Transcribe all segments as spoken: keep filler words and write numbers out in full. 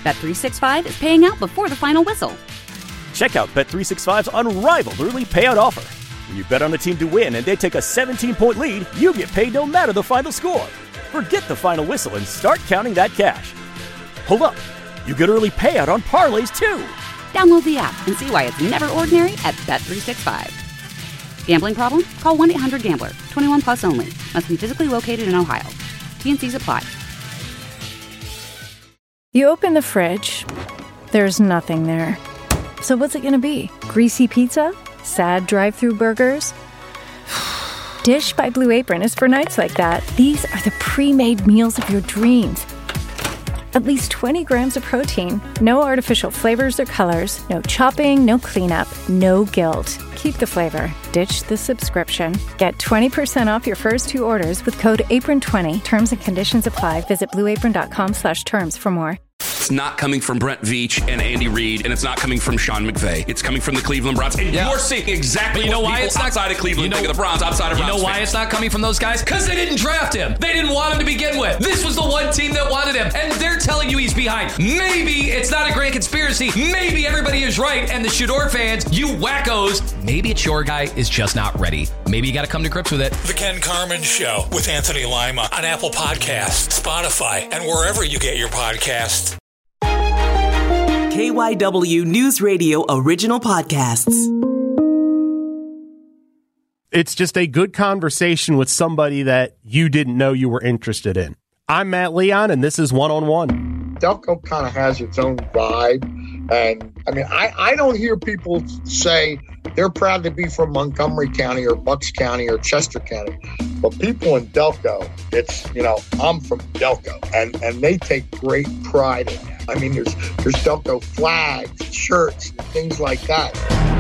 Bet three sixty-five is paying out before the final whistle. Check out Bet three sixty-five's unrivaled early payout offer. When you bet on a team to win and they take a seventeen-point lead, you get paid no matter the final score. Forget the final whistle and start counting that cash. Hold up. You get early payout on parlays, too. Download the app and see why it's never ordinary at Bet three sixty-five. Gambling problem? Call one eight hundred gambler. twenty-one plus only. Must be physically located in Ohio. T and C's apply. You open the fridge. There's nothing there. So what's it going to be? Greasy pizza? Sad drive-through burgers? Dish by Blue Apron is for nights like that. These are the pre-made meals of your dreams. At least twenty grams of protein, no artificial flavors or colors, no chopping, no cleanup, no guilt. Keep the flavor. Ditch the subscription. Get twenty percent off your first two orders with code apron twenty. Terms and conditions apply. Visit blueapron.com slash terms for more. It's not coming from Brent Veach and Andy Reid, and it's not coming from Sean McVay. It's coming from the Cleveland Browns. And yeah. You're seeing exactly you know what why people it's not, outside of Cleveland you know, think of the Browns, outside of You Browns know why fans. it's not coming from those guys? Because they didn't draft him. They didn't want him to begin with. This was the one team that wanted him, and they're telling you he's behind. Maybe it's not a grand conspiracy. Maybe everybody is right, and the Shador fans, you wackos, maybe it's your guy is just not ready. Maybe you got to come to grips with it. The Ken Carman Show with Anthony Lima on Apple Podcasts, Spotify, and wherever you get your podcasts. K Y W News Radio original podcasts. It's just a good conversation with somebody that you didn't know you were interested in. I'm Matt Leon, and this is One on One. Delco kind of has its own vibe. And I mean, I, I don't hear people say they're proud to be from Montgomery County or Bucks County or Chester County. But people in Delco, it's, you know, I'm from Delco, and, and they take great pride in that. I mean, there's there's Delco flags, shirts, and things like that.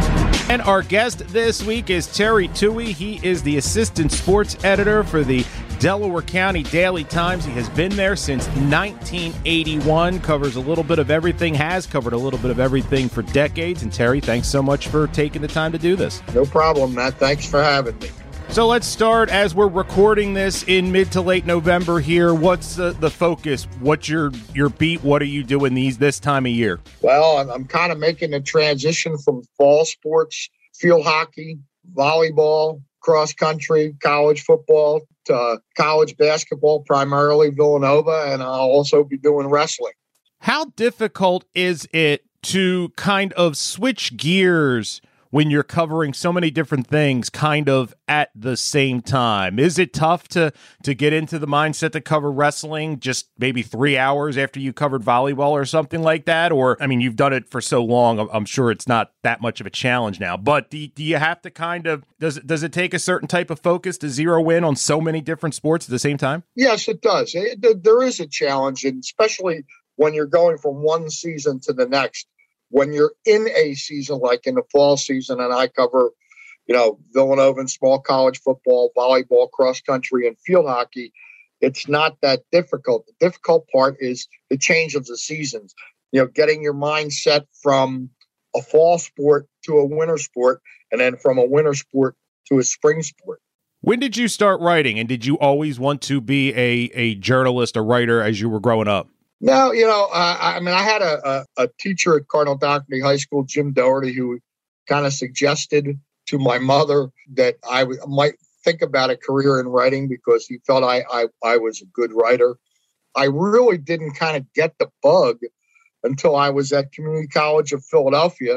And our guest this week is Terry Toohey. He is the assistant sports editor for the Delaware County Daily Times. He has been there since nineteen eighty-one, covers a little bit of everything, has covered a little bit of everything for decades. And Terry, thanks so much for taking the time to do this. No problem, Matt. Thanks for having me. So let's start as we're recording this in mid to late November here. What's the, the focus? What's your, your beat? What are you doing these this time of year? Well, I'm, I'm kind of making a transition from fall sports, field hockey, volleyball, cross country, college football, to uh, college basketball, primarily Villanova, and I'll also be doing wrestling. How difficult is it to kind of switch gears when you're covering so many different things kind of at the same time? Is it tough to to get into the mindset to cover wrestling just maybe three hours after you covered volleyball or something like that? Or, I mean, you've done it for so long, I'm, I'm sure it's not that much of a challenge now. But do, do you have to kind of, does, does it take a certain type of focus to zero in on so many different sports at the same time? Yes, it does. It, there is a challenge, and especially when you're going from one season to the next. When you're in a season, like in the fall season, and I cover, you know, Villanova and small college football, volleyball, cross country, and field hockey, it's not that difficult. The difficult part is the change of the seasons. You know, getting your mind set from a fall sport to a winter sport, and then from a winter sport to a spring sport. When did you start writing, and did you always want to be a, a journalist, a writer, as you were growing up? No, you know, uh, I mean, I had a, a, a teacher at Cardinal Doherty High School, Jim Doherty, who kind of suggested to my mother that I w- might think about a career in writing because he felt I, I, I was a good writer. I really didn't kind of get the bug until I was at Community College of Philadelphia.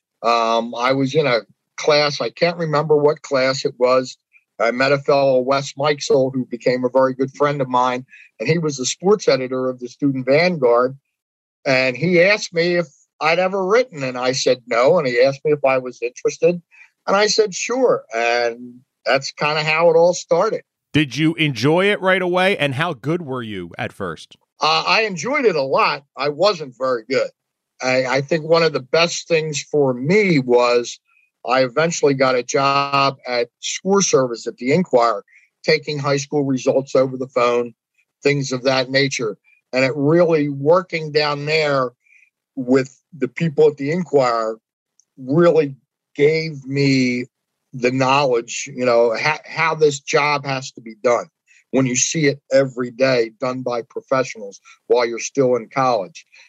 Um, I was in a class, I can't remember what class it was. I met a fellow, Wes Mikesell, who became a very good friend of mine, and he was the sports editor of the Student Vanguard. And he asked me if I'd ever written, and I said no. And he asked me if I was interested, and I said sure. And that's kind of how it all started. Did you enjoy it right away, and how good were you at first? Uh, I enjoyed it a lot. I wasn't very good. I, I think one of the best things for me was I eventually got a job at Score Service at the Inquirer, taking high school results over the phone, things of that nature. And it really working down there with the people at the Inquirer really gave me the knowledge, you know, ha- how this job has to be done when you see it every day done by professionals while you're still in college.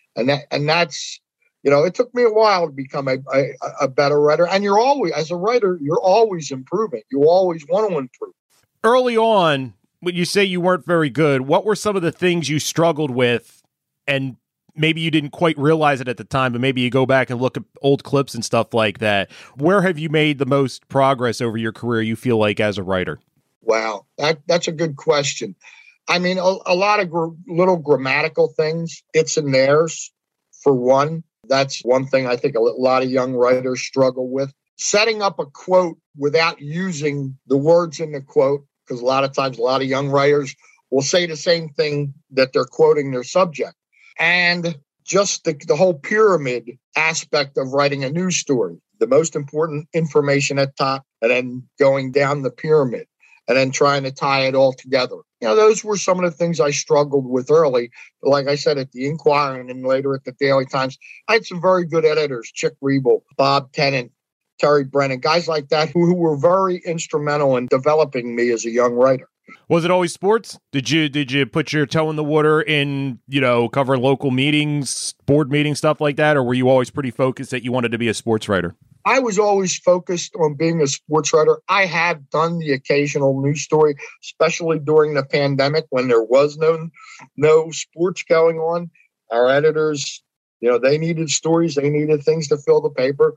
And that, and that's, you know, it took me a while to become a, a, a better writer. And you're always, as a writer, you're always improving. You always want to improve. Early on, when you say you weren't very good, what were some of the things you struggled with? And maybe you didn't quite realize it at the time, but maybe you go back and look at old clips and stuff like that. Where have you made the most progress over your career, you feel like, as a writer? Wow, that that's a good question. I mean, a, a lot of gr- little grammatical things, its and theirs, for one. That's one thing I think a lot of young writers struggle with. Setting up a quote without using the words in the quote, because a lot of times a lot of young writers will say the same thing that they're quoting their subject. And just the, the whole pyramid aspect of writing a news story, the most important information at top, and then going down the pyramid, and then trying to tie it all together. You know, those were some of the things I struggled with early. But like I said, at the Inquirer and then later at the Daily Times, I had some very good editors, Chick Riebel, Bob Tennant, Terry Brennan, guys like that who, who were very instrumental in developing me as a young writer. Was it always sports? Did you did you put your toe in the water in, you know, covering local meetings, board meetings, stuff like that? Or were you always pretty focused that you wanted to be a sports writer? I was always focused on being a sports writer. I have done the occasional news story, especially during the pandemic when there was no no sports going on. Our editors, you know, they needed stories. They needed things to fill the paper.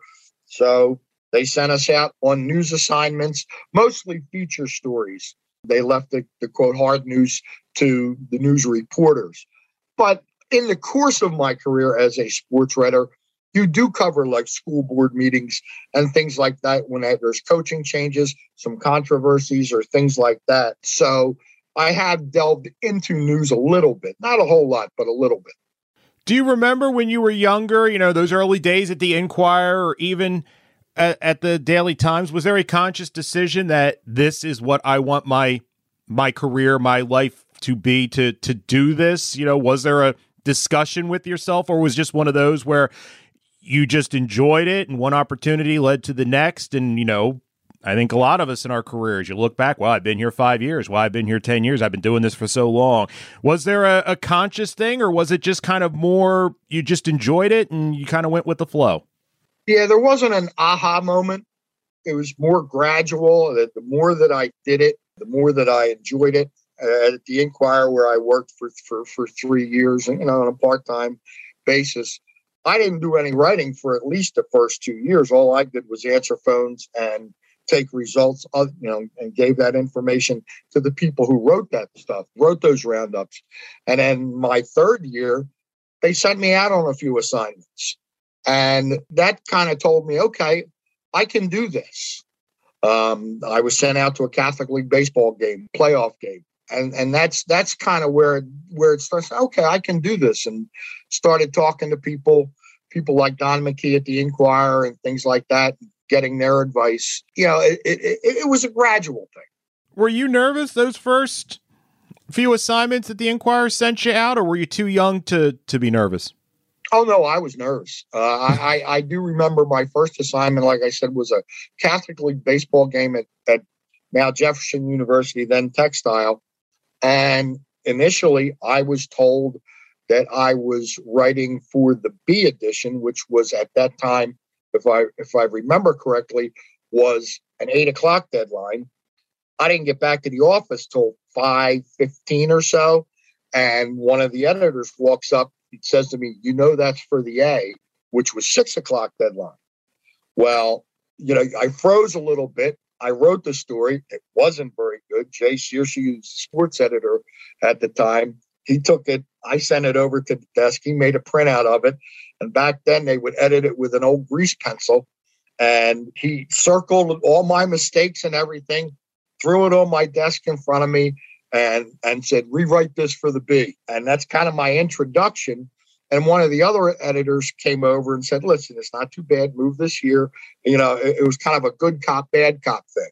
So they sent us out on news assignments, mostly feature stories. They left the, the quote hard news to the news reporters. But in the course of my career as a sports writer, you do cover like school board meetings and things like that when there's coaching changes, some controversies or things like that. So I have delved into news a little bit, not a whole lot, but a little bit. Do you remember when you were younger, you know, those early days at the Inquirer or even at, at the Daily Times, was there a conscious decision that this is what I want my my career, my life to be, to to do this? You know, was there a discussion with yourself, or was just one of those where you just enjoyed it and one opportunity led to the next? And, you know, I think a lot of us in our careers, you look back, well, I've been here five years. Well, I've been here ten years. I've been doing this for so long. Was there a, a conscious thing, or was it just kind of more, you just enjoyed it and you kind of went with the flow? Yeah, there wasn't an aha moment. It was more gradual. That the more that I did it, the more that I enjoyed it. Uh, at the Inquirer, where I worked for, for, for three years, you know, on a part-time basis, I didn't do any writing for at least the first two years. All I did was answer phones and take results, of, you know, and gave that information to the people who wrote that stuff, wrote those roundups. And then my third year, they sent me out on a few assignments. And that kind of told me, okay, I can do this. Um, I was sent out to a Catholic League baseball game, playoff game. And and that's that's kind of where it, where it starts. Okay, I can do this, and started talking to people, people like Don McKee at the Inquirer and things like that, getting their advice. You know, it it, it, it was a gradual thing. Were you nervous those first few assignments that the Inquirer sent you out, or were you too young to to be nervous? Oh, no, I was nervous. Uh, I, I, I do remember my first assignment, like I said, was a Catholic League baseball game at, at now Jefferson University, then Textile. And initially, I was told that I was writing for the B edition, which was at that time, if I if I remember correctly, was an eight o'clock deadline. I didn't get back to the office till five fifteen or so. And one of the editors walks up and says to me, you know, that's for the A, which was six o'clock deadline. Well, you know, I froze a little bit. I wrote the story. It wasn't very good. Jay Searcy, who's the sports editor at the time, he took it. I sent it over to the desk. He made a printout of it. And back then they would edit it with an old grease pencil. And he circled all my mistakes and everything, threw it on my desk in front of me, and, and said, rewrite this for the B. And that's kind of my introduction. And one of the other editors came over and said, listen, it's not too bad. Move this here. You know, it, it was kind of a good cop, bad cop thing.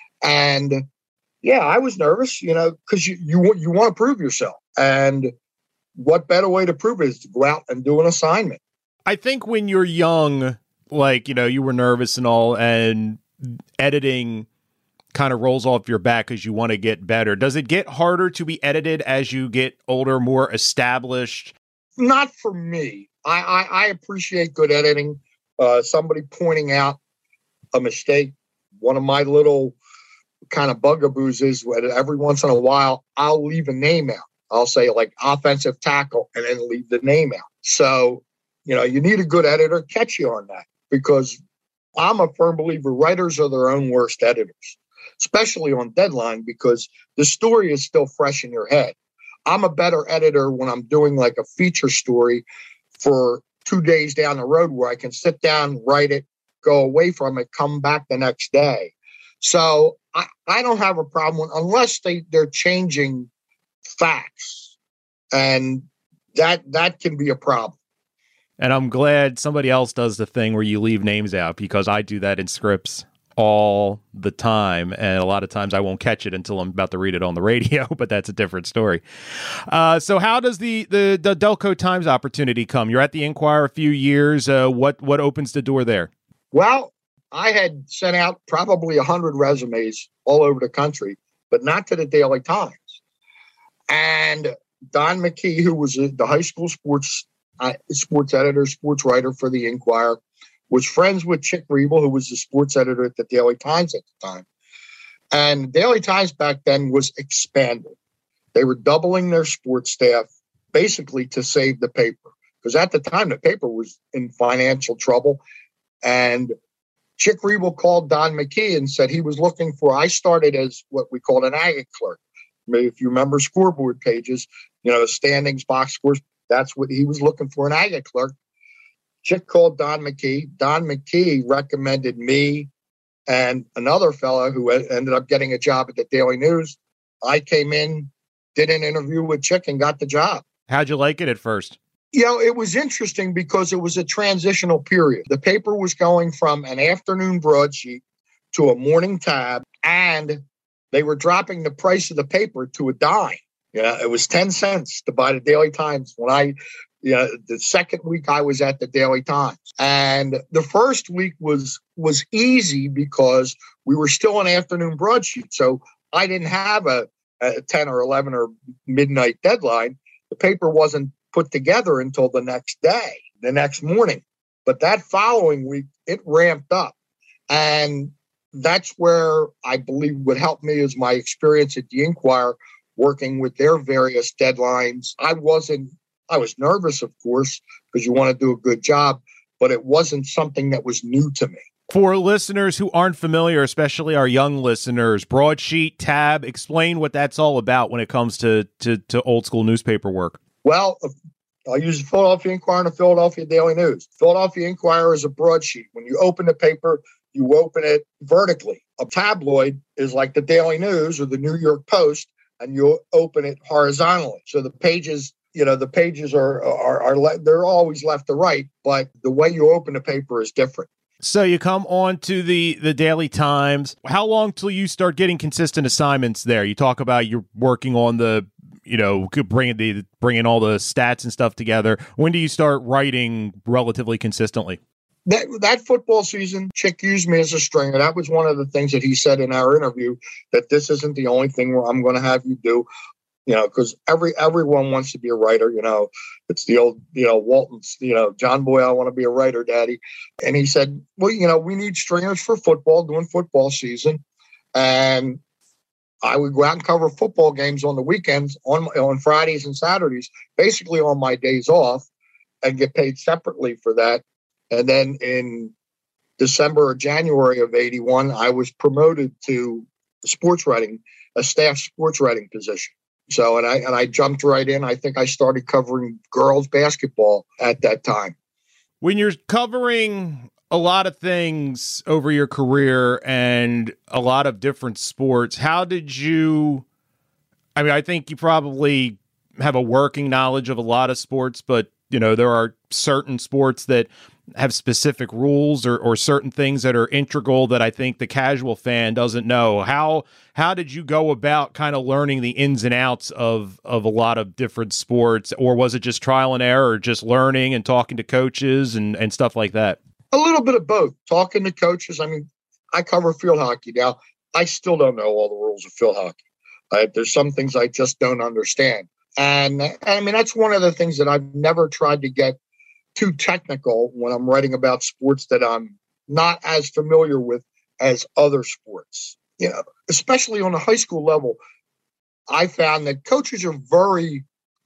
And yeah, I was nervous, you know, because you, you, you want to prove yourself. And what better way to prove it is to go out and do an assignment. I think when you're young, like, you know, you were nervous and all, and editing kind of rolls off your back because you want to get better. Does it get harder to be edited as you get older, more established? not for me. I, I, I appreciate good editing. Uh, somebody pointing out a mistake. One of my little kind of bugaboos is every once in a while, I'll leave a name out. I'll say like offensive tackle and then leave the name out. So, you know, you need a good editor, catch you on that, because I'm a firm believer writers are their own worst editors, especially on deadline, because the story is still fresh in your head. I'm a better editor when I'm doing like a feature story for two days down the road where I can sit down, write it, go away from it, come back the next day. So I, I don't have a problem with, unless they, they're changing facts, and that that can be a problem. And I'm glad somebody else does the thing where you leave names out, because I do that in scripts all the time, and a lot of times I won't catch it until I'm about to read it on the radio, but that's a different story. Uh, so how does the, the the Delco Times opportunity come? You're at the Inquirer a few years. Uh, what what opens the door there? Well, I had sent out probably one hundred resumes all over the country, but not to the Daily Times. And Don McKee, who was the high school sports uh, sports editor, sports writer for the Inquirer, was friends with Chick Riebel, who was the sports editor at the Daily Times at the time. And the Daily Times back then was expanding. They were doubling their sports staff basically to save the paper, because at the time the paper was in financial trouble. And Chick Riebel called Don McKee and said he was looking for, I started as what we called an ag clerk. Maybe if you remember scoreboard pages, you know, standings, box scores, that's what he was looking for, an ag clerk. Chick called Don McKee. Don McKee recommended me and another fellow who ended up getting a job at the Daily News. I came in, did an interview with Chick, and got the job. How'd you like it at first? You know, it was interesting because it was a transitional period. The paper was going from an afternoon broadsheet to a morning tab, and they were dropping the price of the paper to a dime. Yeah, it was ten cents to buy the Daily Times when I, you know, the second week I was at the Daily Times. And the first week was was easy because we were still an afternoon broadsheet. So I didn't have a, a ten or eleven or midnight deadline. The paper wasn't put together until the next day, the next morning. But that following week, it ramped up. And that's where I believe what helped me is my experience at the Inquirer, working with their various deadlines. I wasn't, I was nervous, of course, because you want to do a good job, but it wasn't something that was new to me. For listeners who aren't familiar, especially our young listeners, broadsheet, tab, explain what that's all about when it comes to, to, to old school newspaper work. Well, I'll use the Philadelphia Inquirer and the Philadelphia Daily News. Philadelphia Inquirer is a broadsheet. When you open the paper, you open it vertically. A tabloid is like the Daily News or the New York Post, and you open it horizontally. So the pages, you know, the pages are are, are le- they're always left to right, but the way you open the paper is different. So you come on to the, the Daily Times. How long till you start getting consistent assignments there? You talk about you're working on the, you know, bringing the bringing all the stats and stuff together. When do you start writing relatively consistently? That that football season, Chick used me as a stringer. That was one of the things that he said in our interview, that this isn't the only thing where I'm going to have you do, you know, because every everyone wants to be a writer. You know, it's the old, you know, Walton's, you know, John Boy, I want to be a writer, Daddy. And he said, well, you know, we need stringers for football during football season. And I would go out and cover football games on the weekends, on on Fridays and Saturdays, basically on my days off, and get paid separately for that. And then in December or January of eighty-one, I was promoted to sports writing, a staff sports writing position. So, and I and I jumped right in. I think I started covering girls basketball at that time. When you're covering a lot of things over your career and a lot of different sports, how did you, I mean, I think you probably have a working knowledge of a lot of sports, but, you know, there are certain sports that have specific rules or, or certain things that are integral that I think the casual fan doesn't know. How how did you go about kind of learning the ins and outs of, of a lot of different sports? Or was it just trial and error, or just learning and talking to coaches and, and stuff like that? A little bit of both. Talking to coaches. I mean, I cover field hockey now. I still don't know all the rules of field hockey. Uh, there's some things I just don't understand. And, and I mean, that's one of the things that I've never tried to get too technical when I'm writing about sports that I'm not as familiar with as other sports. You know, especially on the high school level, I found that coaches are very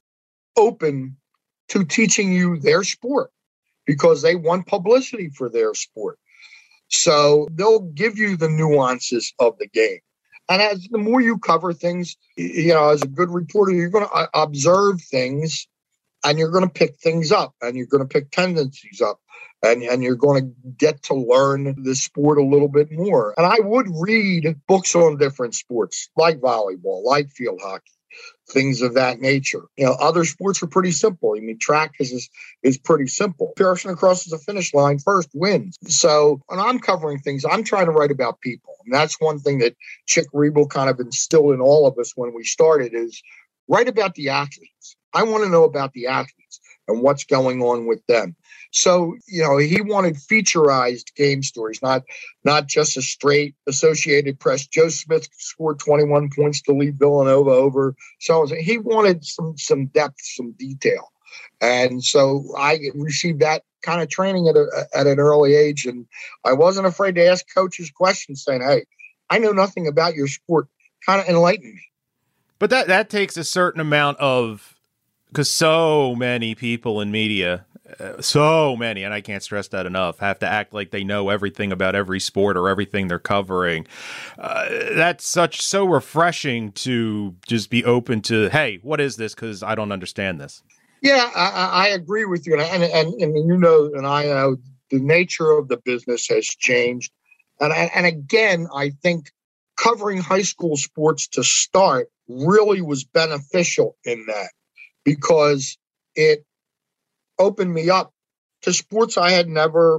open to teaching you their sport because they want publicity for their sport. So they'll give you the nuances of the game. And as the more you cover things, you know, as a good reporter, you're going to observe things and you're going to pick things up and you're going to pick tendencies up and, and you're going to get to learn the sport a little bit more. And I would read books on different sports like volleyball, like field hockey, things of that nature. You know, other sports are pretty simple. I mean, track is is, is pretty simple. Person who crosses the finish line first wins. So when I'm covering things, I'm trying to write about people. And that's one thing that Chick Riebel kind of instilled in all of us when we started is write about the athletes. I want to know about the athletes and what's going on with them. So, you know, he wanted featureized game stories, not not just a straight Associated Press. Joe Smith scored twenty-one points to lead Villanova over. So he wanted some some depth, some detail. And so I received that kind of training at, a, at an early age. And I wasn't afraid to ask coaches questions saying, hey, I know nothing about your sport. Kind of enlighten me. But that, that takes a certain amount of, because so many people in media, uh, so many, and I can't stress that enough, have to act like they know everything about every sport or everything they're covering. Uh, that's such so refreshing to just be open to, hey, what is this? Because I don't understand this. Yeah, I, I agree with you. And, and, and you know, and I know the nature of the business has changed. And, and again, I think covering high school sports to start really was beneficial in that because it opened me up to sports I had never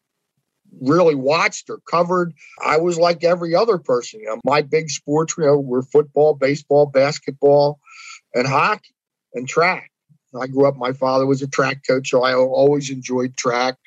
really watched or covered. I was like every other person. You know, my big sports, you know, were football, baseball, basketball, and hockey and track. I grew up, my father was a track coach, so I always enjoyed track.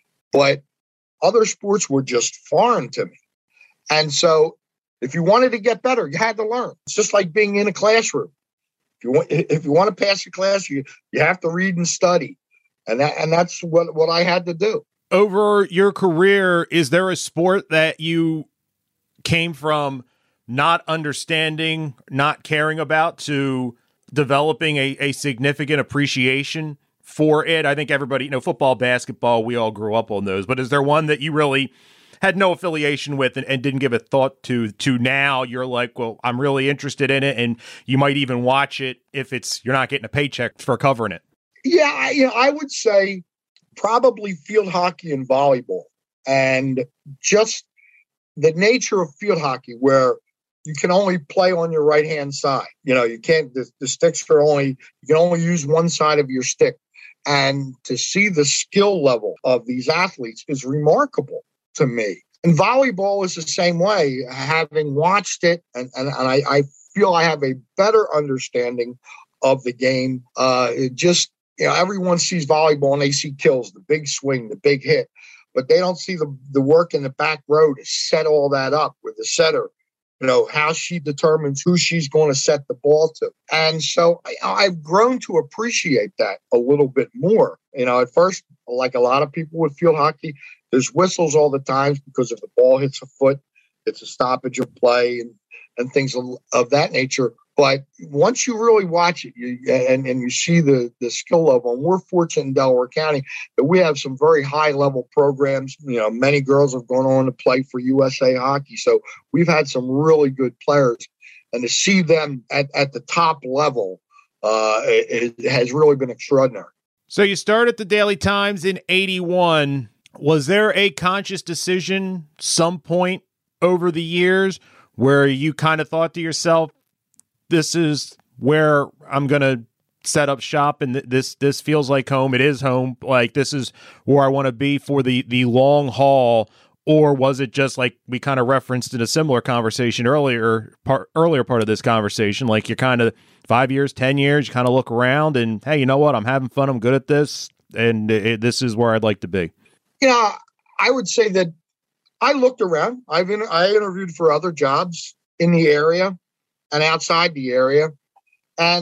But other sports were just foreign to me. And so if you wanted to get better, you had to learn. It's just like being in a classroom. If you want, if you want to pass a class, you, you have to read and study. And that, and that's what, what I had to do. Over your career, is there a sport that you came from not understanding, not caring about, to developing a, a significant appreciation for it? I think everybody, you know, football, basketball, we all grew up on those. But is there one that you really had no affiliation with and, and didn't give a thought to, to now you're like, well, I'm really interested in it, and you might even watch it if it's you're not getting a paycheck for covering it? Yeah, I, you know, I would say probably field hockey and volleyball. And just the nature of field hockey where you can only play on your right-hand side. You know, you can't, the, the sticks are only, you can only use one side of your stick. And to see the skill level of these athletes is remarkable to me. And volleyball is the same way. Having watched it, and, and, and I, I feel I have a better understanding of the game. Uh, it just, you know, everyone sees volleyball and they see kills, the big swing, the big hit, but they don't see the, the work in the back row to set all that up with the setter. You know, how she determines who she's going to set the ball to. And so I, I've grown to appreciate that a little bit more. You know, at first, like a lot of people with field hockey, there's whistles all the time because if the ball hits a foot, it's a stoppage of play and, and things of, of that nature. But once you really watch it you, and, and you see the, the skill level, and we're fortunate in Delaware County that we have some very high-level programs. You know, many girls have gone on to play for U S A Hockey. So we've had some really good players. And to see them at, at the top level uh, it, it has really been extraordinary. So you started the Daily Times in eighty-one. Was there a conscious decision some point over the years where you kind of thought to yourself, this is where I'm going to set up shop and th- this this feels like home, it is home, like this is where I want to be for the, the long haul? Or was it just like we kind of referenced in a similar conversation earlier, part, earlier part of this conversation, like you're kind of five years, ten years, you kind of look around and, hey, you know what, I'm having fun, I'm good at this, and it, this is where I'd like to be? You know, I would say that I looked around. I've in, I interviewed for other jobs in the area and outside the area. And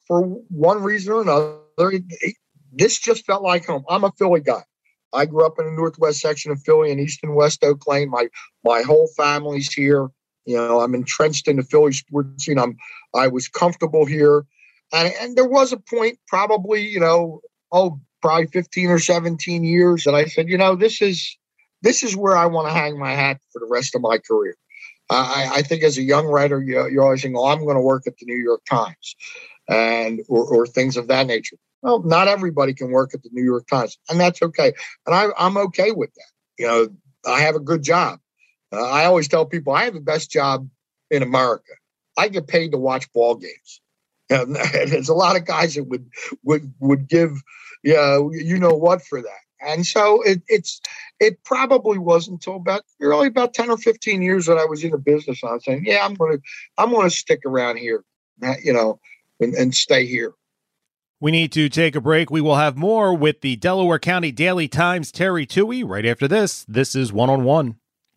for one reason or another, it, it, this just felt like home. I'm a Philly guy. I grew up in the northwest section of Philly in East and West Oak Lane. My my whole family's here. You know, I'm entrenched in the Philly sports scene. I'm I was comfortable here, and and there was a point, probably you know, oh, probably fifteen or seventeen years, that I said, you know, this is this is where I want to hang my hat for the rest of my career. I, I think as a young writer, you, you're always saying, oh, I'm going to work at the New York Times, and or, or things of that nature. Well, not everybody can work at the New York Times, and that's okay. And I, I'm okay with that. You know, I have a good job. Uh, I always tell people I have the best job in America. I get paid to watch ball games. And there's a lot of guys that would would would give, you know, you know what for that. And so it, it's it probably wasn't until about really about ten or fifteen years that I was in the business. I was saying, yeah, I'm going to I'm going to stick around here, you know, and, and stay here. We need to take a break. We will have more with the Delaware County Daily Times' Terry Toohey right after this. This is One on One.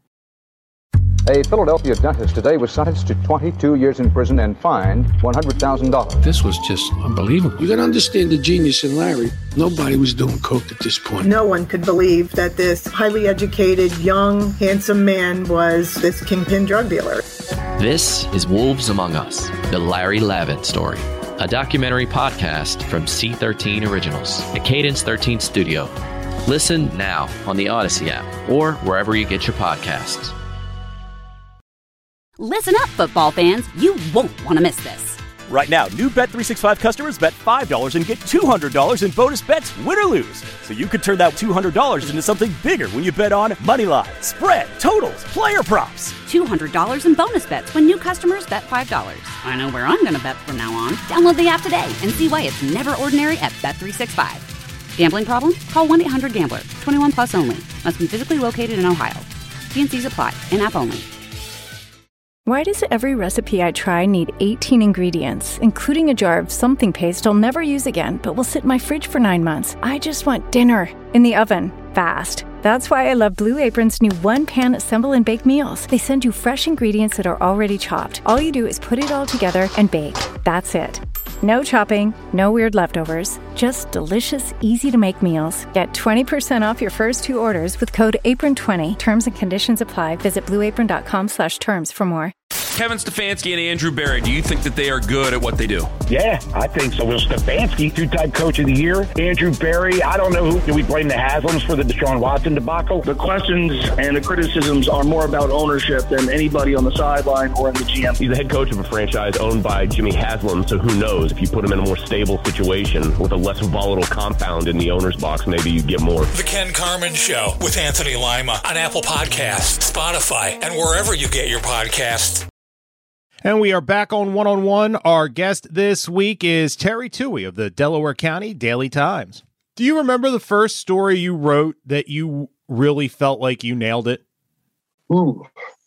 A Philadelphia dentist today was sentenced to twenty-two years in prison and fined one hundred thousand dollars. This was just unbelievable. You got to understand the genius in Larry. Nobody was doing coke at this point. No one could believe that this highly educated, young, handsome man was this kingpin drug dealer. This is Wolves Among Us, the Larry Lavin story. A documentary podcast from C thirteen Originals, a Cadence thirteen studio. Listen now on the Odyssey app or wherever you get your podcasts. Listen up, football fans. You won't want to miss this. Right now, new Bet three sixty-five customers bet five dollars and get two hundred dollars in bonus bets, win or lose. So you could turn that two hundred dollars into something bigger when you bet on money line, spread, totals, player props. two hundred dollars in bonus bets when new customers bet five dollars. I know where I'm going to bet from now on. Download the app today and see why it's never ordinary at Bet three sixty-five. Gambling problem? Call one eight hundred gambler. twenty-one plus only. Must be physically located in Ohio. T and C's apply. In-app only. Why does every recipe I try need eighteen ingredients, including a jar of something paste I'll never use again, but will sit in my fridge for nine months? I just want dinner in the oven, fast. That's why I love Blue Apron's new one-pan assemble and bake meals. They send you fresh ingredients that are already chopped. All you do is put it all together and bake. That's it. No chopping, no weird leftovers, just delicious, easy-to-make meals. Get twenty percent off your first two orders with code apron twenty. Terms and conditions apply. Visit blueapron.com slash terms for more. Kevin Stefanski and Andrew Berry, do you think that they are good at what they do? Yeah, I think so. Well, Stefanski, two-time coach of the year. Andrew Berry, I don't know who. Do we blame the Haslams for the Deshaun Watson debacle? The questions and the criticisms are more about ownership than anybody on the sideline or in the G M. He's the head coach of a franchise owned by Jimmy Haslam, so who knows? If you put him in a more stable situation with a less volatile compound in the owner's box, maybe you get more. The Ken Carman Show with Anthony Lima on Apple Podcasts, Spotify, and wherever you get your podcasts. And we are back on One on One. Our guest this week is Terry Toohey of the Delaware County Daily Times. Do you remember the first story you wrote that you really felt like you nailed it? Ooh,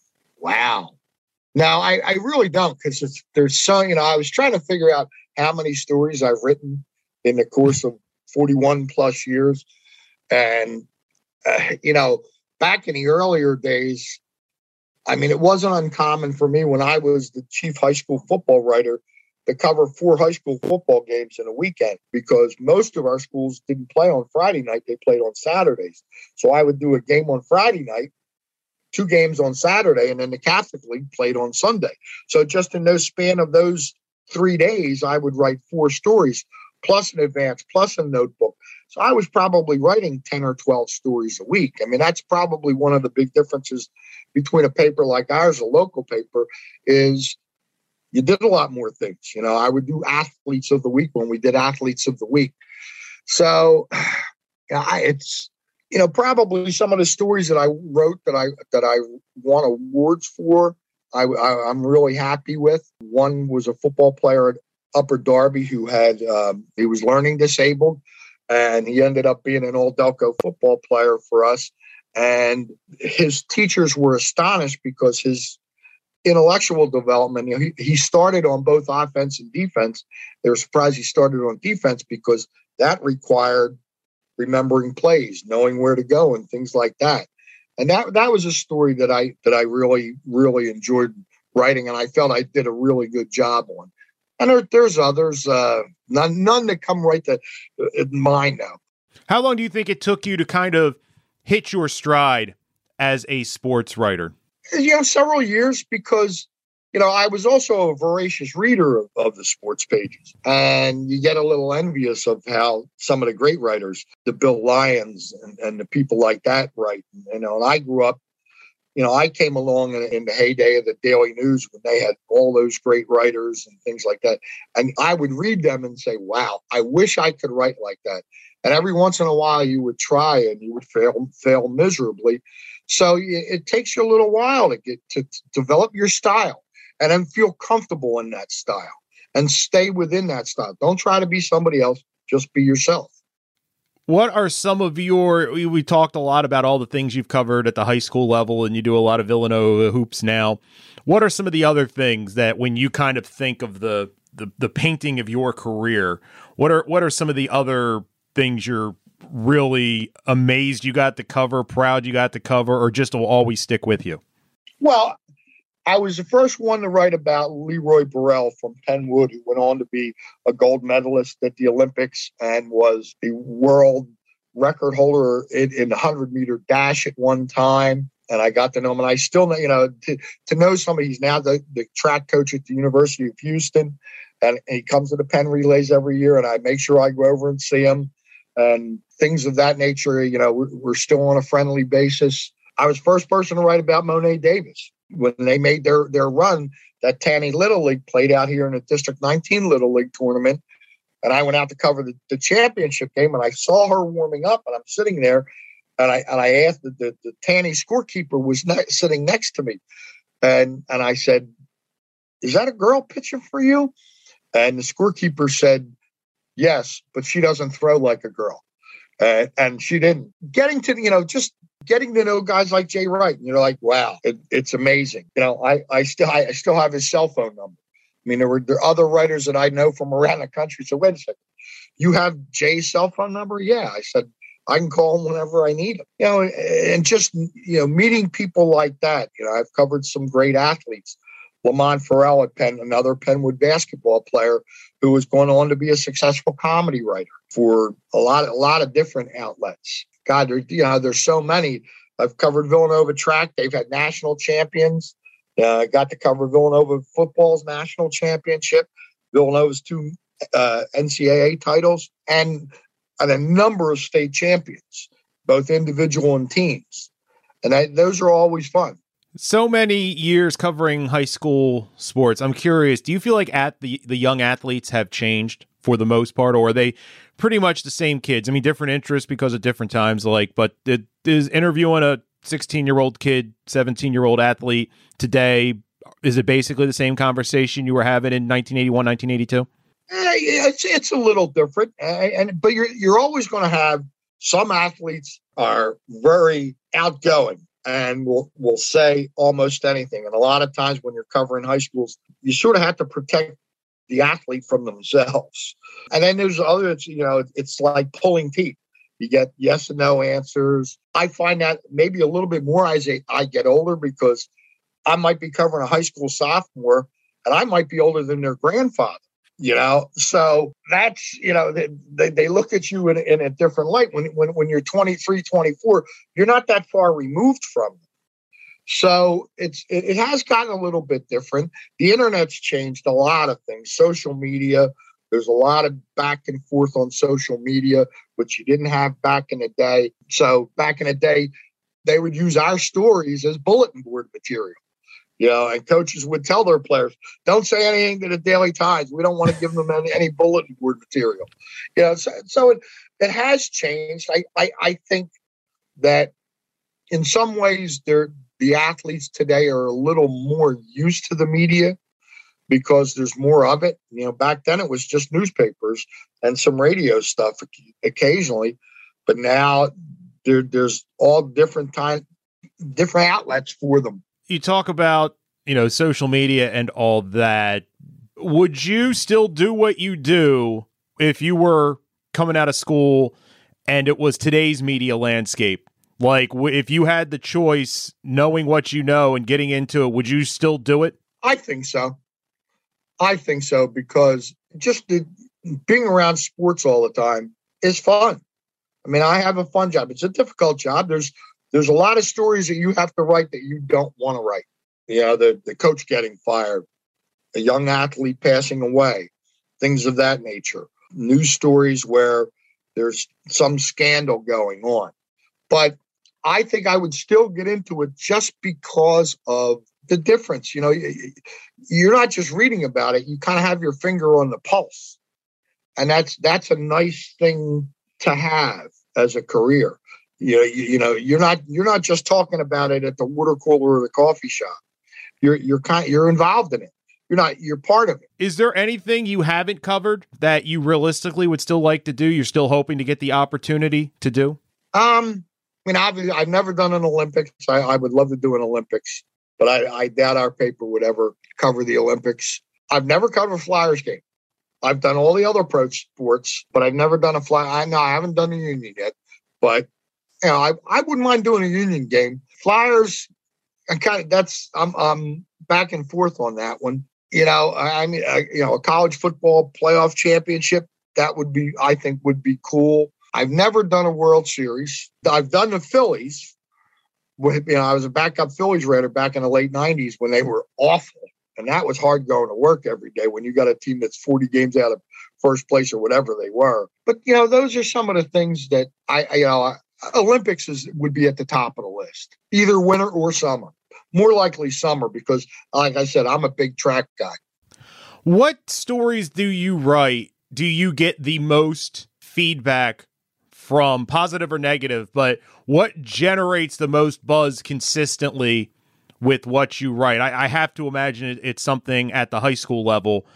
wow. Now, I, I really don't, because there's so, you know, I was trying to figure out how many stories I've written in the course of forty-one plus years. And, uh, you know, back in the earlier days, I mean, it wasn't uncommon for me when I was the chief high school football writer to cover four high school football games in a weekend, because most of our schools didn't play on Friday night. They played on Saturdays. So I would do a game on Friday night, two games on Saturday, and then the Catholic League played on Sunday. So just in those span of those three days, I would write four stories, plus an advance, plus a notebook. So I was probably writing ten or twelve stories a week. I mean, that's probably one of the big differences between a paper like ours, a local paper, is you did a lot more things. You know, I would do athletes of the week when we did athletes of the week. So yeah, I, it's, you know, probably some of the stories that I wrote that I, that I won awards for, I, I, I'm really happy with. One was a football player at Upper Darby who had, um, he was learning disabled, and he ended up being an all-Delco football player for us. And his teachers were astonished because his intellectual development, you know, he, he started on both offense and defense. They were surprised he started on defense because that required remembering plays, knowing where to go, and things like that. And that that was a story that I that I really, really enjoyed writing, and I felt I did a really good job on. And there, there's others, uh, none, none that come right to uh, mind now. How long do you think it took you to kind of hit your stride as a sports writer? You know, several years, because, you know, I was also a voracious reader of, of the sports pages. And you get a little envious of how some of the great writers, the Bill Lyons and, and the people like that write. You know, and I grew up, you know, I came along in, in the heyday of the Daily News when they had all those great writers and things like that. And I would read them and say, wow, I wish I could write like that. And every once in a while you would try and you would fail, fail miserably. So it takes you a little while to get to, to develop your style and then feel comfortable in that style and stay within that style. Don't try to be somebody else. Just be yourself. What are some of your, we, we talked a lot about all the things you've covered at the high school level, and you do a lot of Villanova hoops now. What are some of the other things that when you kind of think of the, the, the painting of your career, what are, what are some of the other things you're really amazed you got to cover, proud you got to cover, or just will always stick with you? Well, I was the first one to write about Leroy Burrell from Penwood, who went on to be a gold medalist at the Olympics and was the world record holder in, in the hundred-meter dash at one time. And I got to know him, and I still know, you know, to, to know somebody. He's now the, the track coach at the University of Houston, and he comes to the Penn Relays every year, and I make sure I go over and see him and things of that nature. You know, we're, we're still on a friendly basis. I was the first person to write about Monet Davis. When they made their, their run, that Tanny Little League played out here in the District nineteen Little League tournament. And I went out to cover the, the championship game, and I saw her warming up, and I'm sitting there, and I and I asked the, the, the Tanny scorekeeper was ne- sitting next to me. And, and I said, is that a girl pitching for you? And the scorekeeper said, yes, but she doesn't throw like a girl. Uh, and she didn't. Getting to, you know, just getting to know guys like Jay Wright, and you're like, wow, it, it's amazing. You know, I, I still I, I still have his cell phone number. I mean, there were there are other writers that I know from around the country. So wait a second, you have Jay's cell phone number? Yeah. I said, I can call him whenever I need him. You know, and just, you know, meeting people like that. You know, I've covered some great athletes. Lamont Farrell at Penn, another Penwood basketball player who was going on to be a successful comedy writer for a lot, a lot of different outlets. God, there, you know, there's so many. I've covered Villanova track. They've had national champions. Uh, I got to cover Villanova football's national championship, Villanova's two uh, N C double A titles, and, and a number of state champions, both individual and teams. And I, those are always fun. So many years covering high school sports. I'm curious, do you feel like at the, the young athletes have changed for the most part, or are they pretty much the same kids? I mean, different interests because of different times, like, but it, is interviewing a sixteen-year-old kid, seventeen-year-old athlete today, is it basically the same conversation you were having in nineteen eighty-one, nineteen eighty-two? Uh, it's it's a little different, and, and but you're you're always going to have some athletes are very outgoing and will will say almost anything. And a lot of times when you're covering high schools, you sort of have to protect the athlete from themselves. And then there's others, you know, it's like pulling teeth. You get yes and no answers. I find that maybe a little bit more as I get older, because I might be covering a high school sophomore and I might be older than their grandfather, you know? So that's, you know, they, they, they look at you in, in a different light. When, when, when you're twenty-three, twenty-four, you're not that far removed from them. So it's it, it has gotten a little bit different. The internet's changed a lot of things. Social media, there's a lot of back and forth on social media, which you didn't have back in the day. So back in the day, they would use our stories as bulletin board material. You know, and coaches would tell their players, don't say anything to the Daily Times. We don't want to give them any, any bulletin board material. You know, so, so it, it has changed. I, I, I think that in some ways they're the athletes today are a little more used to the media because there's more of it. You know, back then it was just newspapers and some radio stuff occasionally, but now there, there's all different time, different outlets for them. You talk about, you know, social media and all that. Would you still do what you do if you were coming out of school and it was today's media landscape? Like, if you had the choice, knowing what you know and getting into it, would you still do it? I think so. I think so, because just the, being around sports all the time is fun. I mean, I have a fun job. It's a difficult job. There's there's a lot of stories that you have to write that you don't want to write. You know, the, the coach getting fired, a young athlete passing away, things of that nature. News stories where there's some scandal going on. But I think I would still get into it just because of the difference. You know, you're not just reading about it. You kind of have your finger on the pulse. And that's that's a nice thing to have as a career. You know, you, you know, you're not you're not just talking about it at the water cooler or the coffee shop. You're you're kind you're involved in it. You're not you're part of it. Is there anything you haven't covered that you realistically would still like to do? You're still hoping to get the opportunity to do? Um, I mean, I've I've never done an Olympics. I, I would love to do an Olympics, but I, I doubt our paper would ever cover the Olympics. I've never covered a Flyers game. I've done all the other pro sports, but I've never done a fly. I know I haven't done a Union yet, but you know, I, I wouldn't mind doing a Union game. Flyers, I kind of that's I'm I'm back and forth on that one. You know, I mean, I, you know, a college football playoff championship, that would be, I think, would be cool. I've never done a World Series. I've done the Phillies. With, you know, I was a backup Phillies writer back in the late nineties when they were awful. And that was hard going to work every day when you got a team that's forty games out of first place or whatever they were. But, you know, those are some of the things that I, I you know, I, Olympics is would be at the top of the list, either winter or summer. More likely summer because, like I said, I'm a big track guy. What stories do you write? Do you get the most feedback from, positive or negative? But what generates the most buzz consistently with what you write? I, I have to imagine it, it's something at the high school level.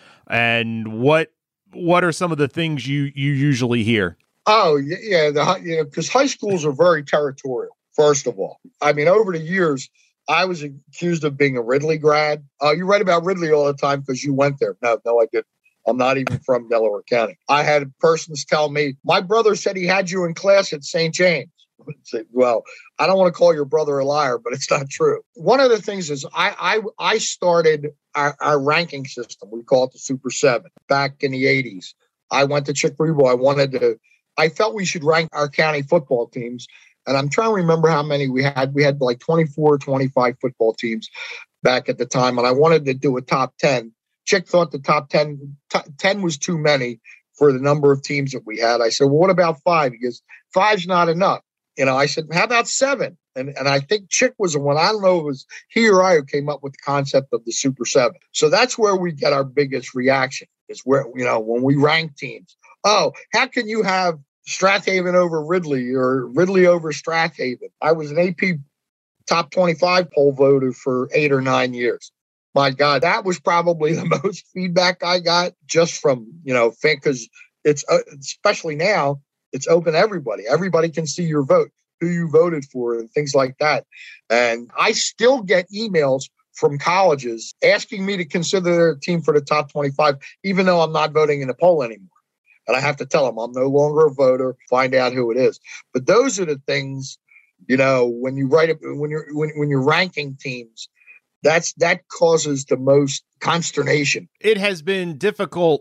And what what are some of the things you, you usually hear? Oh, yeah, the, you know, because high schools are very territorial, first of all. I mean, over the years, I was accused of being a Ridley grad. Uh, you write about Ridley all the time because you went there. No, no, I didn't. I'm not even from Delaware County. I had persons tell me, my brother said he had you in class at Saint James. I say, well, I don't want to call your brother a liar, but it's not true. One of the things is I I, I started our, our ranking system. We call it the Super Seven back in the eighties. I went to Chick Rebo. I wanted to, I felt we should rank our county football teams. And I'm trying to remember how many we had. We had like twenty-four, twenty-five football teams back at the time. And I wanted to do a top ten. Chick thought the top ten, t- ten was too many for the number of teams that we had. I said, well, what about five? He goes, five's not enough. You know, I said, how about seven? And and I think Chick was the one, I don't know if it was he or I who came up with the concept of the Super Seven. So that's where we get our biggest reaction, is where, you know, when we rank teams. Oh, how can you have Strathaven over Ridley or Ridley over Strathaven? I was an A P top twenty-five poll voter for eight or nine years. My God, that was probably the most feedback I got just from, you know, because it's, uh, especially now, it's open to everybody. Everybody can see your vote, who you voted for and things like that. And I still get emails from colleges asking me to consider their team for the top twenty-five, even though I'm not voting in the poll anymore. And I have to tell them I'm no longer a voter, find out who it is. But those are the things, you know, when you write it, when you're, when, when you're ranking teams, that's, that causes the most consternation. It has been difficult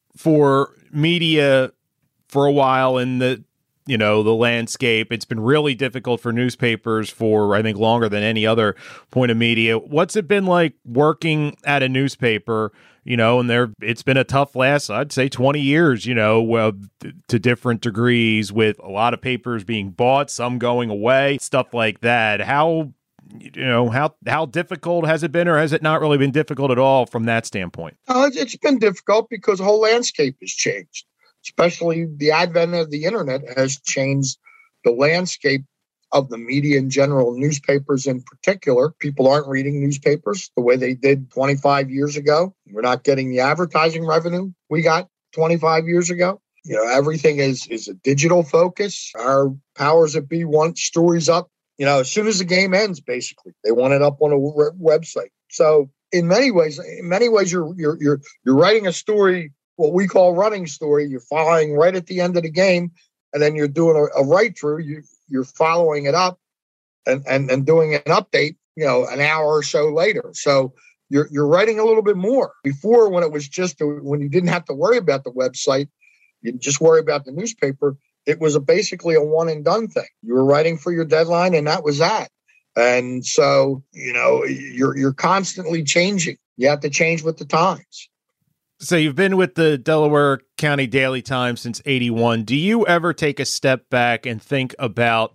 for media for a while in the, you know, the landscape. It's been really difficult for newspapers for, I think, longer than any other point of media. What's it been like working at a newspaper? You know, and there, it's been a tough last, I'd say, twenty years, you know, well, to different degrees, with a lot of papers being bought, some going away, stuff like that. How, you know, how how difficult has it been, or has it not really been difficult at all from that standpoint? Uh, it's been difficult because the whole landscape has changed, especially the advent of the internet has changed the landscape of the media in general, newspapers in particular. People aren't reading newspapers the way they did twenty-five years ago. We're not getting the advertising revenue we got twenty-five years ago. You know, everything is, is a digital focus. Our powers that be want stories up, you know, as soon as the game ends, basically. They want it up on a w- website. So in many ways, in many ways, you're, you're, you're, you're writing a story, what we call running story. You're following right at the end of the game, and then you're doing a, a write through. You, you're following it up and, and, and doing an update, you know, an hour or so later. So you're you're writing a little bit more. Before, when it was just a, when you didn't have to worry about the website, you just worry about the newspaper. It was a, basically a one and done thing. You were writing for your deadline, and that was that. And so, you know, you're you're constantly changing. You have to change with the times. So you've been with the Delaware County Daily Times since eighty-one. Do you ever take a step back and think about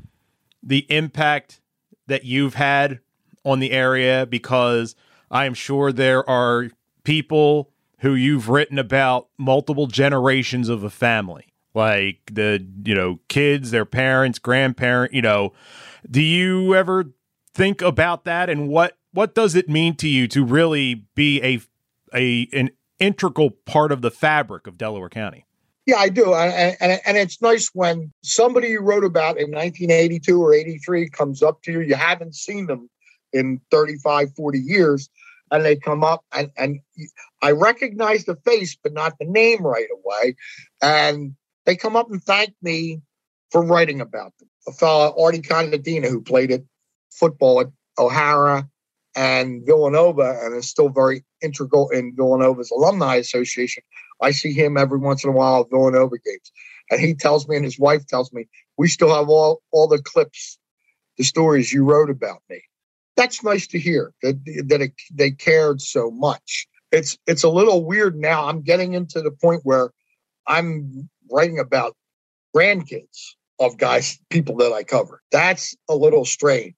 the impact that you've had on the area? Because I am sure there are people who you've written about multiple generations of a family, like the, you know, kids, their parents, grandparents, you know. Do you ever think about that? And what, what does it mean to you to really be a, a, an integral part of the fabric of Delaware County? Yeah, I do. And, and, and it's nice when somebody you wrote about in nineteen eighty-two or eighty-three comes up to you. You haven't seen them in thirty-five, forty years, and they come up and, and I recognize the face, but not the name right away. And they come up and thank me for writing about them. A fellow, Artie Conadina, who played at football at O'Hara and Villanova and is still very integral in Villanova's Alumni Association. I see him every once in a while at Villanova games. And he tells me, and his wife tells me, we still have all, all the clips, the stories you wrote about me. That's nice to hear, that, that it, they cared so much. It's, it's a little weird now. I'm getting into the point where I'm writing about grandkids of guys, people that I cover. That's a little strange.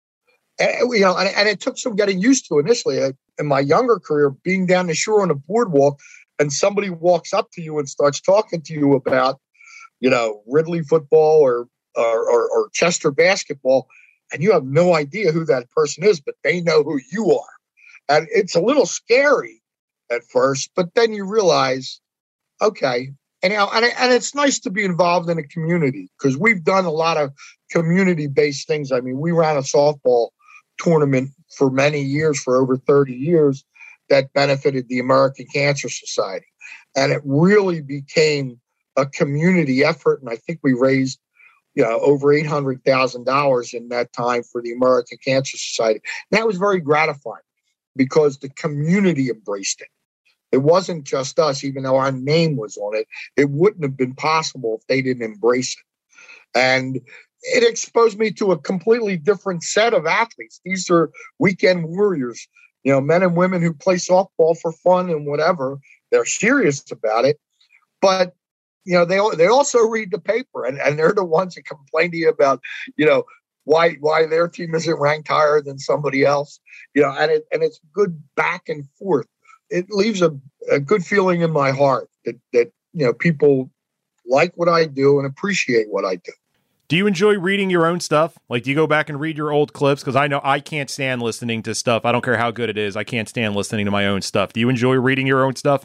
And, you know, and, and it took some getting used to initially. In my younger career, being down the shore on the boardwalk, and somebody walks up to you and starts talking to you about, you know, Ridley football or or, or or Chester basketball, and you have no idea who that person is, but they know who you are. And it's a little scary at first, but then you realize, okay, and, you know, and, and it's nice to be involved in a community, because we've done a lot of community-based things. I mean, we ran a softball tournament for many years, for over thirty years, that benefited the American Cancer Society. And it really became a community effort. And I think we raised, you know, over eight hundred thousand dollars in that time for the American Cancer Society. And that was very gratifying because the community embraced it. It wasn't just us, even though our name was on it. It wouldn't have been possible if they didn't embrace it. And it exposed me to a completely different set of athletes. These are weekend warriors, you know, men and women who play softball for fun and whatever. They're serious about it. But, you know, they they also read the paper, and, and they're the ones that complain to you about, you know, why why their team isn't ranked higher than somebody else. You know, and it and it's good back and forth. It leaves a, a good feeling in my heart that, that, you know, people like what I do and appreciate what I do. Do you enjoy reading your own stuff? Like, do you go back and read your old clips? Because I know I can't stand listening to stuff. I don't care how good it is. I can't stand listening to my own stuff. Do you enjoy reading your own stuff?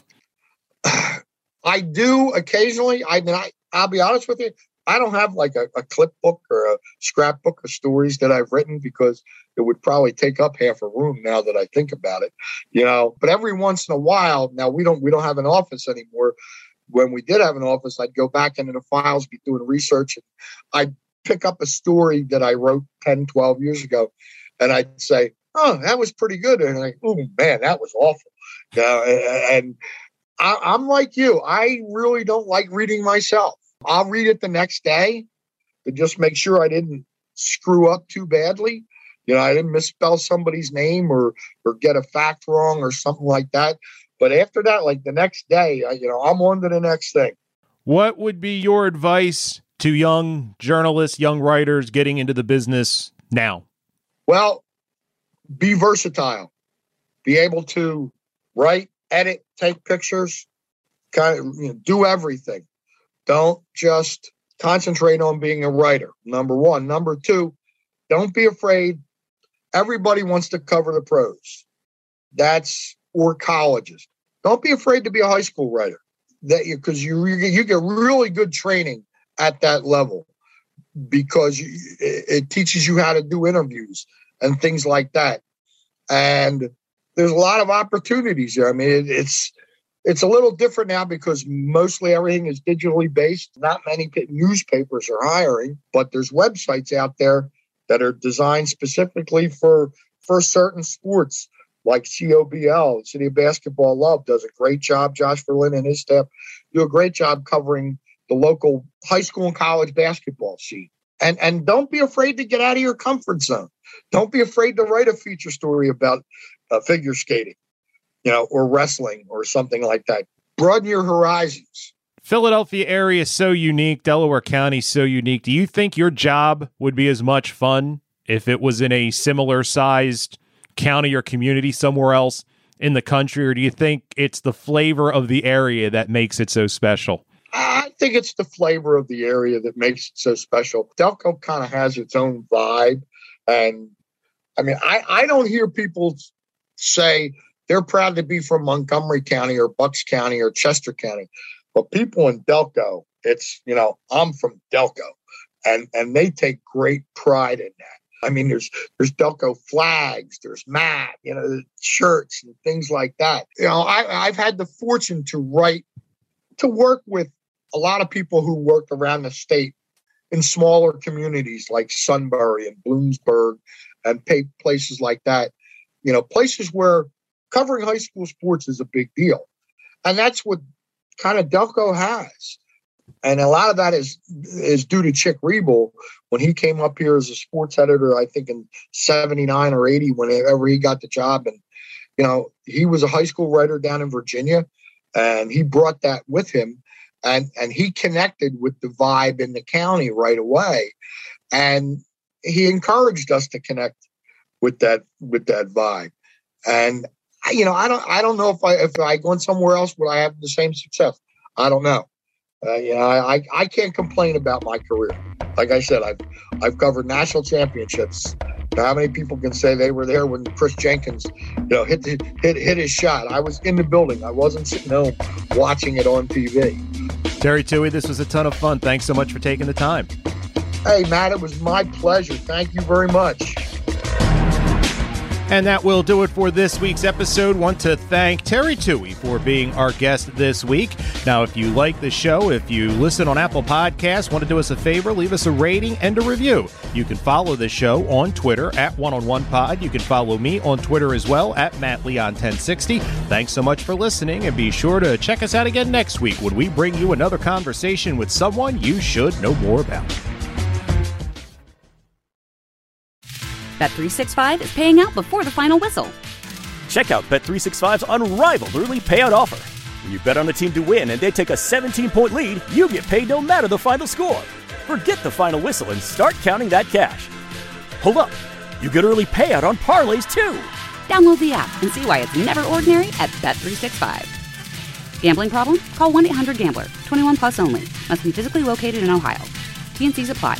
I do occasionally. I mean, I, I'll be honest with you. I don't have like a, a clip book or a scrapbook of stories that I've written, because it would probably take up half a room now that I think about it, you know. But every once in a while, now we don't we don't have an office anymore. When we did have an office, I'd go back into the files, be doing research, and I'd pick up a story that I wrote ten, twelve years ago, and I'd say, oh, that was pretty good. And I'm like, oh, man, that was awful. You know, and, and I, I'm like you. I really don't like reading myself. I'll read it the next day to just make sure I didn't screw up too badly. You know, I didn't misspell somebody's name or or get a fact wrong or something like that. But after that, like the next day, I, you know, I'm on to the next thing. What would be your advice to young journalists, young writers getting into the business now? Well, be versatile. Be able to write, edit, take pictures, kind of, you know, do everything. Don't just concentrate on being a writer, number one. Number two, don't be afraid. Everybody wants to cover the pros. That's or colleges. Don't be afraid to be a high school writer. That you because you you get really good training at that level, because you, it teaches you how to do interviews and things like that. And there's a lot of opportunities there. I mean, it, it's it's a little different now because mostly everything is digitally based. Not many newspapers are hiring, but there's websites out there that are designed specifically for for certain sports, like C O B L, City of Basketball Love, does a great job. Josh Verlin and his staff do a great job covering the local high school and college basketball scene. And and don't be afraid to get out of your comfort zone. Don't be afraid to write a feature story about uh, figure skating, you know, or wrestling or something like that. Broaden your horizons. Philadelphia area is so unique. Delaware County is so unique. Do you think your job would be as much fun if it was in a similar sized county or community somewhere else in the country? Or do you think it's the flavor of the area that makes it so special? I think it's the flavor of the area that makes it so special. Delco kind of has its own vibe. And I mean, I, I don't hear people say they're proud to be from Montgomery County or Bucks County or Chester County. But people in Delco, it's, you know, I'm from Delco, and, and they take great pride in that. I mean, there's there's Delco flags, there's mat, you know, shirts and things like that. You know, I, I've had the fortune to write, to work with a lot of people who work around the state in smaller communities like Sunbury and Bloomsburg and places like that. You know, places where covering high school sports is a big deal. And that's what kind of Delco has. And a lot of that is is due to Chick Riebel when he came up here as a sports editor, I think in seventy-nine or eighty, whenever he got the job. And, you know, he was a high school writer down in Virginia, and he brought that with him. And, and he connected with the vibe in the county right away. And he encouraged us to connect with that with that vibe. And, you know, I don't I don't know if I if I went somewhere else, would I have the same success? I don't know. Uh, you know, I, I can't complain about my career. Like I said, I've I've covered national championships. How many people can say they were there when Chris Jenkins, you know, hit the, hit hit his shot? I was in the building. I wasn't sitting home watching it on T V. Terry Toohey, this was a ton of fun. Thanks so much for taking the time. Hey, Matt, it was my pleasure. Thank you very much. And that will do it for this week's episode. Want to thank Terry Toohey for being our guest this week. Now, if you like the show, if you listen on Apple Podcasts, want to do us a favor, leave us a rating and a review. You can follow the show on Twitter at one on one pod. You can follow me on Twitter as well at Matt Leon ten sixty. Thanks so much for listening, and be sure to check us out again next week when we bring you another conversation with someone you should know more about. Bet three sixty-five is paying out before the final whistle. Check out Bet three sixty-five's unrivaled early payout offer. When you bet on a team to win and they take a seventeen-point lead, you get paid no matter the final score. Forget the final whistle and start counting that cash. Hold up. You get early payout on parlays, too. Download the app and see why it's never ordinary at Bet three sixty-five. Gambling problem? Call one eight hundred gambler. twenty-one plus only. Must be physically located in Ohio. T and C's apply.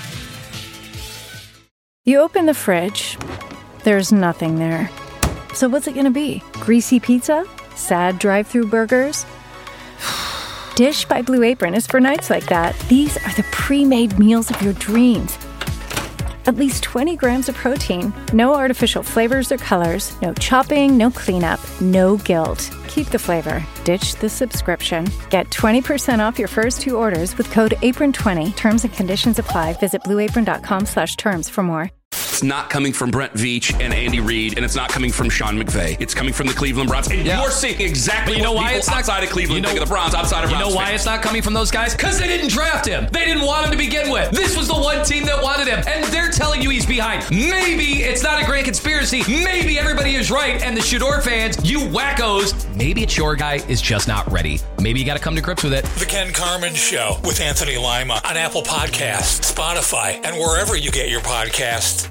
You open the fridge, there's nothing there. So what's it gonna be? Greasy pizza? Sad drive-thru burgers? Dish by Blue Apron is for nights like that. These are the pre-made meals of your dreams. At least twenty grams of protein, no artificial flavors or colors, no chopping, no cleanup, no guilt. Keep the flavor. Ditch the subscription. Get twenty percent off your first two orders with code apron twenty. Terms and conditions apply. Visit blueapron.com slash terms for more. It's not coming from Brent Veach and Andy Reid, and it's not coming from Sean McVay. It's coming from the Cleveland Browns. And yeah. You're seeing exactly but you know what why people it's not, outside of Cleveland you know, think of the Browns, outside of You Browns know why fans. it's not coming from those guys? Because they didn't draft him. They didn't want him to begin with. This was the one team that wanted him, and they're telling you he's behind. Maybe it's not a grand conspiracy. Maybe everybody is right, and the Shador fans, you wackos, maybe it's your guy is just not ready. Maybe you got to come to grips with it. The Ken Carman Show with Anthony Lima on Apple Podcasts, Spotify, and wherever you get your podcasts.